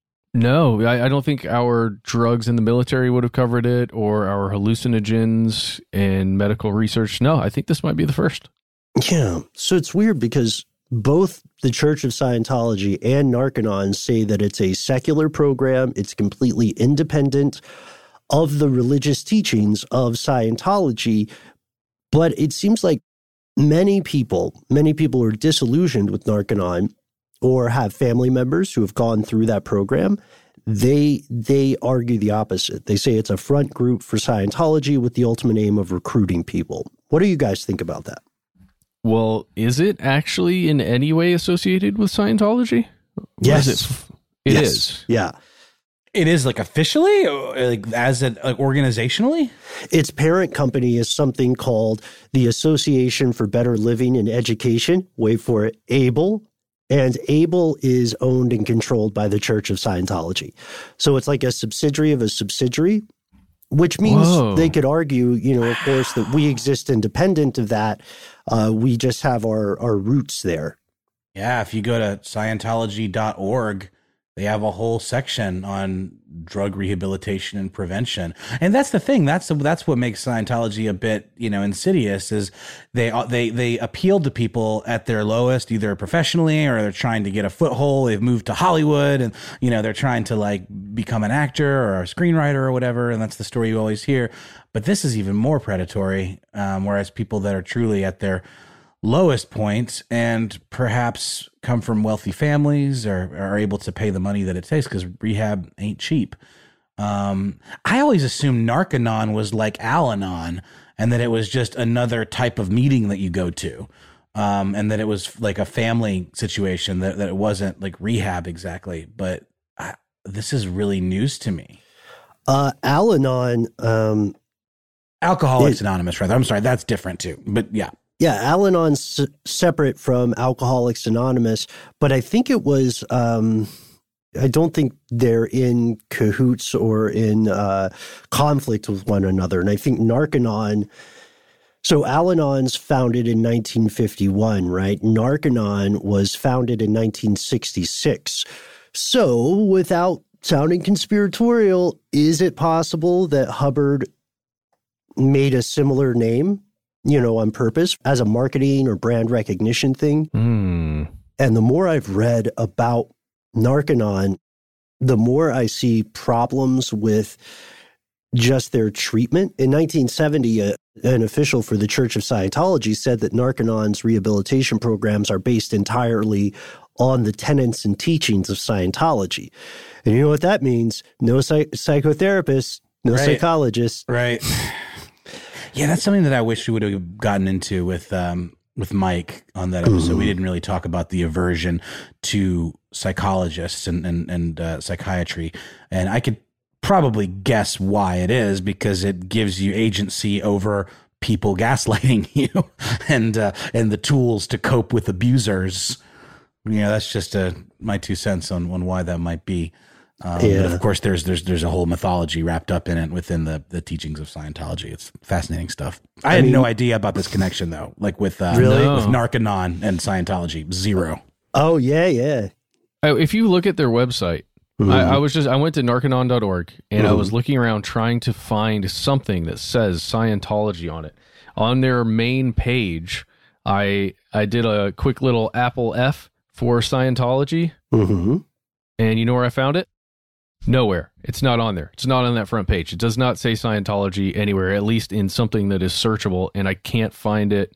No, I, I don't think our drugs in the military would have covered it, or our hallucinogens in medical research. No, I think this might be the first. Yeah. So it's weird because both the Church of Scientology and Narconon say that it's a secular program. It's completely independent of the religious teachings of Scientology. But it seems like many people, many people are disillusioned with Narconon or have family members who have gone through that program. They they argue the opposite. They say it's a front group for Scientology with the ultimate aim of recruiting people. What do you guys think about that? Well, is it actually in any way associated with Scientology? Yes. Is it it yes. is. Yeah. It is like officially, like as it like organizationally? Its parent company is something called the Association for Better Living and Education. Wait for it, ABLE. And ABLE is owned and controlled by the Church of Scientology. So it's like a subsidiary of a subsidiary, which means Whoa. They could argue, you know, of course, that we exist independent of that. Uh, we just have our, our roots there. Yeah, if you go to Scientology dot org, they have a whole section on drug rehabilitation and prevention. And that's the thing. That's that's what makes Scientology a bit, you know, insidious is they they they appeal to people at their lowest, either professionally or they're trying to get a foothold. They've moved to Hollywood and, you know, they're trying to like become an actor or a screenwriter or whatever. And that's the story you always hear. But this is even more predatory, um, whereas people that are truly at their lowest point and perhaps come from wealthy families or are able to pay the money that it takes because rehab ain't cheap. Um, I always assumed Narconon was like Al-Anon, and that it was just another type of meeting that you go to. Um, and that it was like a family situation, that, that it wasn't like rehab exactly. But I, this is really news to me. Uh, Al-Anon, um, Alcoholics it, Anonymous, rather. I'm sorry, that's different too. But yeah. Yeah, Al-Anon's s- separate from Alcoholics Anonymous, but I think it was, um, I don't think they're in cahoots or in uh, conflict with one another. And I think Narconon, so Al-Anon's founded in nineteen fifty-one, right? Narconon was founded in nineteen sixty-six. So without sounding conspiratorial, is it possible that Hubbard made a similar name, you know, on purpose as a marketing or brand recognition thing? Mm. And the more I've read about Narconon, the more I see problems with just their treatment. In nineteen seventy, a, an official for the Church of Scientology said that Narconon's rehabilitation programs are based entirely on the tenets and teachings of Scientology. And you know what that means? No psych- psychotherapist, no Right. psychologist. Right. Yeah, that's something that I wish we would have gotten into with um, with Mike on that episode. Mm-hmm. We didn't really talk about the aversion to psychologists and and, and uh, psychiatry, and I could probably guess why it is, because it gives you agency over people gaslighting you and uh, and the tools to cope with abusers. You know, that's just a, my two cents on, on why that might be. Um, Yeah. But of course, there's there's there's a whole mythology wrapped up in it within the, the teachings of Scientology. It's fascinating stuff. I, I had mean- no idea about this connection though, like with uh, Really? with No. Narconon and Scientology. Zero. Oh, yeah, yeah. Oh, if you look at their website, Mhm. I, I was just I went to narconon dot org and I Mhm. was looking around trying to find something that says Scientology on it. On their main page, I I did a quick little Apple F for Scientology, Mhm. and you know where I found it? Nowhere. It's not on there. It's not on that front page. It does not say Scientology anywhere, at least in something that is searchable, and I can't find it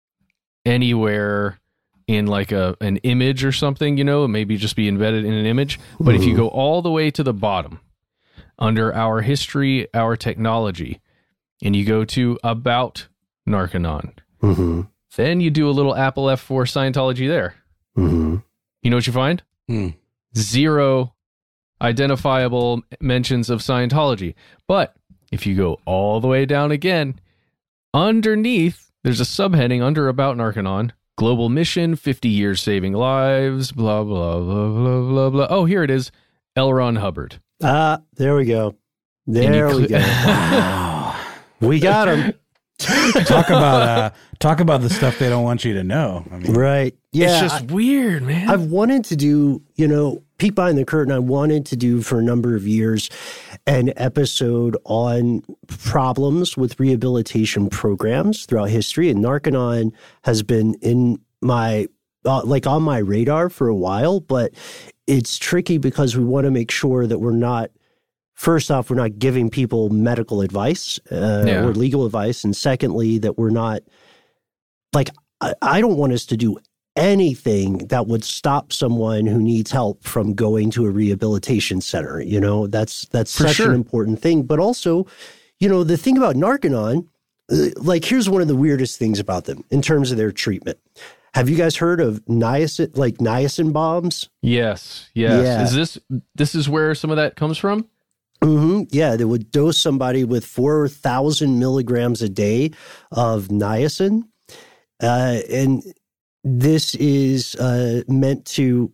anywhere in like a an image or something, you know, maybe just be embedded in an image. But if you go all the way to the bottom under our history, our technology, and you go to about Narconon, Mhm. then you do a little Apple F for Scientology there. Mhm. You know what you find? Hmm. Zero identifiable mentions of Scientology. But if you go all the way down again, underneath, there's a subheading under About Narconon, Global Mission, fifty years saving lives, blah, blah, blah, blah, blah, blah. Oh, here it is. L. Ron Hubbard. Ah, there we go. And you There we cl- go. Wow. We got him. talk about uh, talk about the stuff they don't want you to know. I mean, Right. Yeah. it's just weird, man. I've wanted to do, you know, peek behind the curtain. I wanted to do for a number of years an episode on problems with rehabilitation programs throughout history. And Narconon has been in my, uh, like on my radar for a while, but it's tricky because we want to make sure that we're not, first off, we're not giving people medical advice uh, Yeah. or legal advice. And secondly, that we're not, like, I, I don't want us to do anything that would stop someone who needs help from going to a rehabilitation center. You know, that's that's For such sure. an important thing. But also, you know, the thing about Narconon, uh, like, here's one of the weirdest things about them in terms of their treatment. Have you guys heard of niacin, like niacin bombs? yes, yes. Yeah. Is this this is where some of that comes from? Mm-hmm. Yeah, they would dose somebody with four thousand milligrams a day of niacin. Uh, and this is uh, meant to,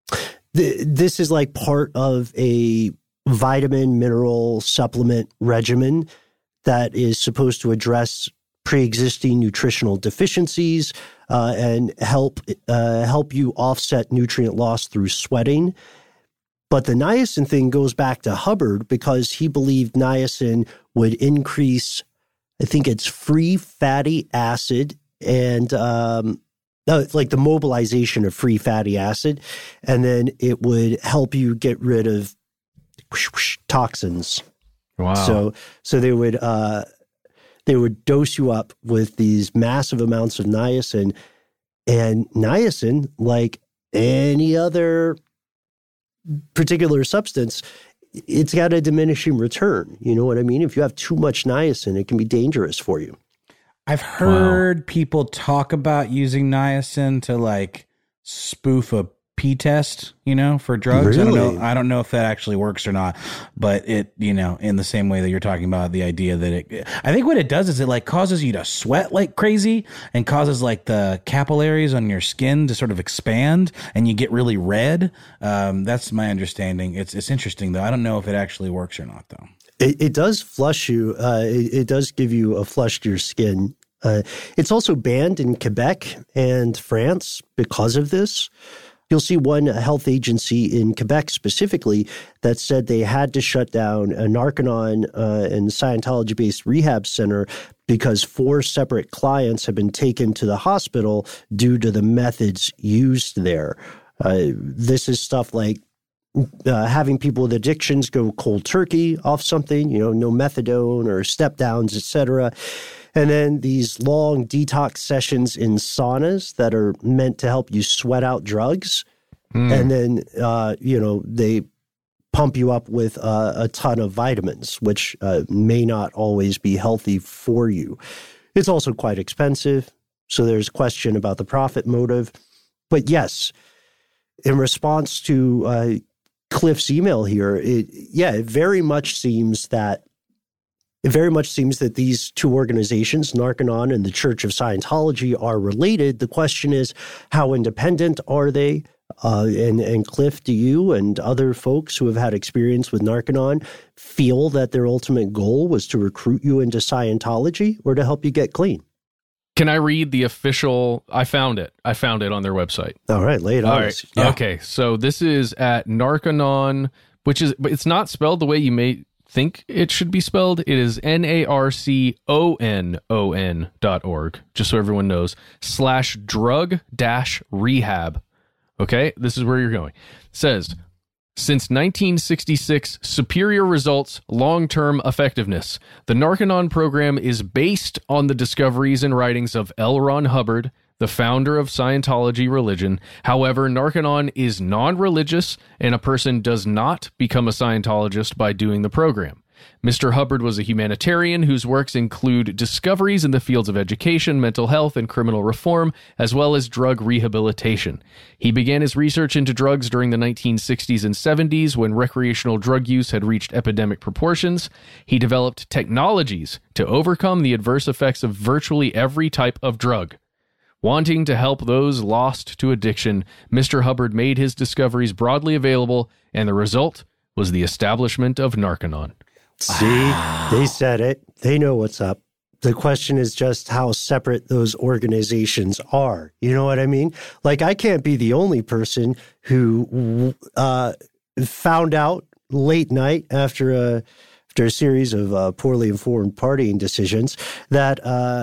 th- this is like part of a vitamin mineral supplement regimen that is supposed to address pre-existing nutritional deficiencies uh, and help uh, help you offset nutrient loss through sweating. But the niacin thing goes back to Hubbard because he believed niacin would increase, I think it's free fatty acid and um, no, it's like the mobilization of free fatty acid. And then it would help you get rid of whoosh, whoosh, toxins. Wow. So so they would uh, they would dose you up with these massive amounts of niacin. And niacin, like any other particular substance, it's got a diminishing return. You know what I mean? If you have too much niacin, it can be dangerous for you. I've heard Wow. people talk about using niacin to like spoof a P test, you know, for drugs. I don't Really? know. I don't know if that actually works or not, but it, you know, in the same way that you're talking about the idea that it, I think what it does is it like causes you to sweat like crazy and causes like the capillaries on your skin to sort of expand and you get really red. Um, that's my understanding. It's, it's interesting though. I don't know if it actually works or not though. It, it does flush you. Uh, it, it does give you a flush to your skin. Uh, it's also banned in Quebec and France because of this. You'll see one health agency in Quebec specifically that said they had to shut down a Narconon uh, and Scientology-based rehab center because four separate clients have been taken to the hospital due to the methods used there. Uh, this is stuff like uh, having people with addictions go cold turkey off something, you know, no methadone or step downs, et cetera. And then these long detox sessions in saunas that are meant to help you sweat out drugs. Mm. And then, uh, you know, they pump you up with uh, a ton of vitamins, which uh, may not always be healthy for you. It's also quite expensive. So there's question about the profit motive. But yes, in response to uh, Cliff's email here, it, yeah, it very much seems that It very much seems that these two organizations, Narconon and the Church of Scientology, are related. The question is, how independent are they? Uh, and, and Cliff, do you and other folks who have had experience with Narconon feel that their ultimate goal was to recruit you into Scientology or to help you get clean? Can I read the official? I found it. I found it on their website. All right, lay it on All us. right. Yeah. Okay, so this is at Narconon, which is, but it's not spelled the way you may think it should be spelled. It is N A R C O N O N dot org, just so everyone knows, slash drug dash rehab. Okay, this is where you're going. It says, since nineteen sixty-six, superior results, long-term effectiveness. The Narconon program is based on the discoveries and writings of L. Ron Hubbard, the founder of Scientology religion. However, Narconon is non-religious, and a person does not become a Scientologist by doing the program. Mister Hubbard was a humanitarian whose works include discoveries in the fields of education, mental health, and criminal reform, as well as drug rehabilitation. He began his research into drugs during the nineteen sixties and seventies when recreational drug use had reached epidemic proportions. He developed technologies to overcome the adverse effects of virtually every type of drug. Wanting to help those lost to addiction, Mister Hubbard made his discoveries broadly available, and the result was the establishment of Narconon. See, they said it. They know what's up. The question is just how separate those organizations are. You know what I mean? Like, I can't be the only person who uh, found out late night after a after a series of uh, poorly informed partying decisions that uh,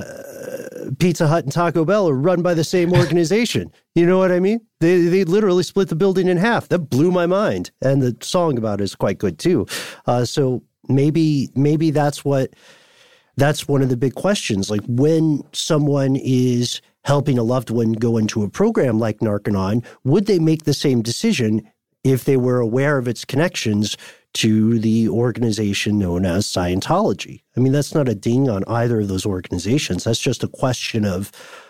Pizza Hut and Taco Bell are run by the same organization. You know what I mean? They they literally split the building in half. That blew my mind. And the song about it is quite good too. Uh, so maybe maybe that's what that's one of the big questions. Like, when someone is helping a loved one go into a program like Narconon, would they make the same decision if they were aware of its connections to the organization known as Scientology? I mean, that's not a ding on either of those organizations. That's just a question of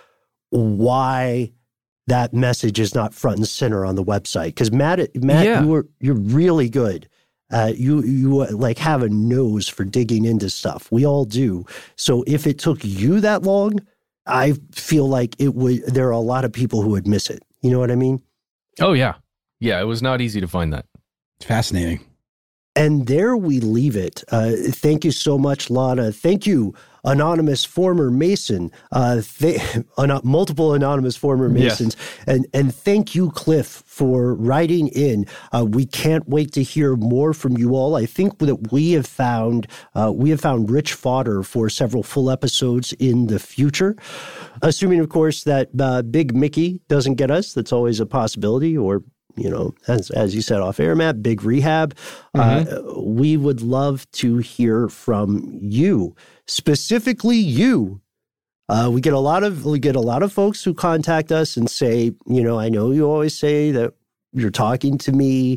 why that message is not front and center on the website. Because Matt, Matt, Yeah. you were you're really good. Uh, you you uh, like have a nose for digging into stuff. We all do. So if it took you that long, I feel like it would. There are a lot of people who would miss it. You know what I mean? Oh, yeah. Yeah, it was not easy to find that. It's fascinating. And there we leave it. Uh, thank you so much, Lana. Thank you, anonymous former Mason, uh, th- an- multiple anonymous former Masons. Yes. And, and thank you, Cliff, for writing in. Uh, we can't wait to hear more from you all. I think that we have found uh, we have found rich fodder for several full episodes in the future. Assuming, of course, that uh, Big Mickey doesn't get us. That's always a possibility. Or, you know, as as you said off air, Matt, Big Rehab. Mm-hmm. Uh, we would love to hear from you, specifically you. Uh, we get a lot of we get a lot of folks who contact us and say, you know, I know you always say that you're talking to me,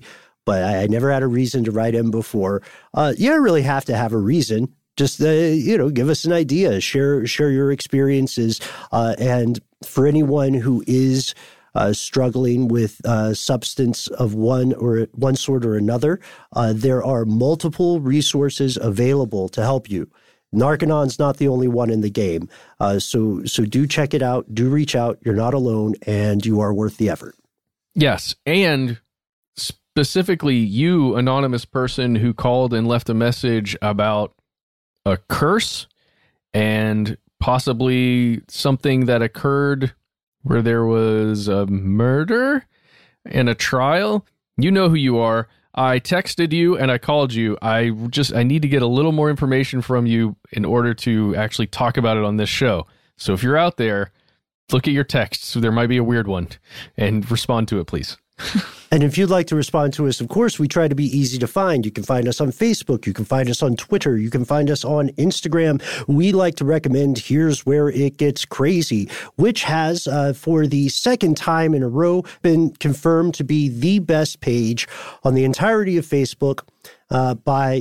but I, I never had a reason to write in before. Uh, you don't really have to have a reason. Just, uh, you know, give us an idea, share share your experiences. Uh, and for anyone who is uh, struggling with uh, substance of one or one sort or another, uh, there are multiple resources available to help you. Narcanon's not the only one in the game. Uh, so, so do check it out. Do reach out. You're not alone, and you are worth the effort. Yes, and specifically you, anonymous person who called and left a message about a curse and possibly something that occurred where there was a murder and a trial. You know who you are. I texted you and I called you. I just, I need to get a little more information from you in order to actually talk about it on this show. So if you're out there, look at your texts. There might be a weird one and respond to it, please. And if you'd like to respond to us, of course, we try to be easy to find. You can find us on Facebook. You can find us on Twitter. You can find us on Instagram. We like to recommend Here's Where It Gets Crazy, which has, uh, for the second time in a row, been confirmed to be the best page on the entirety of Facebook uh, by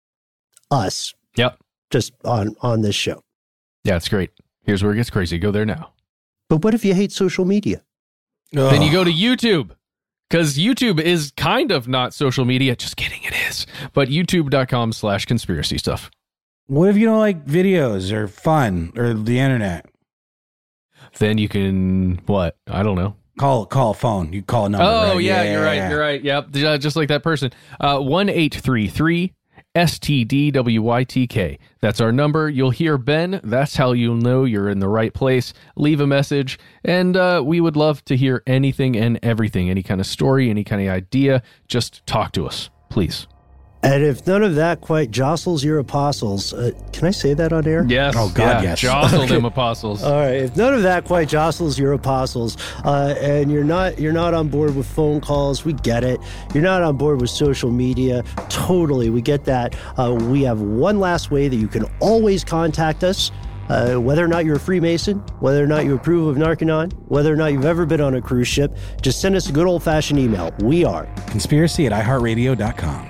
us. Yep. Just on, on this show. Yeah, it's great. Here's Where It Gets Crazy. Go there now. But what if you hate social media? Ugh. Then you go to YouTube. Because YouTube is kind of not social media. Just kidding, it is. But youtube.com slash conspiracy stuff. What if you don't like videos or fun or the internet? Then you can, what? I don't know. Call call a phone. You call a number. Oh, right? yeah, yeah, you're right. yeah. You're right. Yep. Just like that person. Uh, one eight three three S T D W Y T K. That's our number. You'll hear Ben. That's how you'll know you're in the right place. Leave a message, and uh, we would love to hear anything and everything, any kind of story, any kind of idea. Just talk to us, please. And if none of that quite jostles your apostles, uh, can I say that on air? Yes. Oh, God, yeah. yes. Jostle them apostles. All right. If none of that quite jostles your apostles, uh, and you're not you're not on board with phone calls, we get it. You're not on board with social media, totally, we get that. Uh, we have one last way that you can always contact us. Uh, whether or not you're a Freemason, whether or not you approve of Narcanon, whether or not you've ever been on a cruise ship, just send us a good old-fashioned email. We are Conspiracy at i heart radio dot com.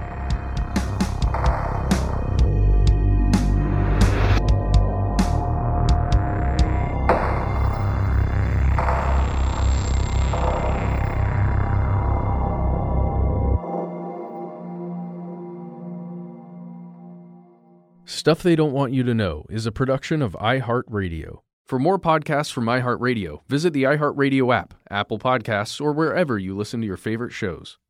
Stuff They Don't Want You to Know is a production of iHeartRadio. For more podcasts from iHeartRadio, visit the iHeartRadio app, Apple Podcasts, or wherever you listen to your favorite shows.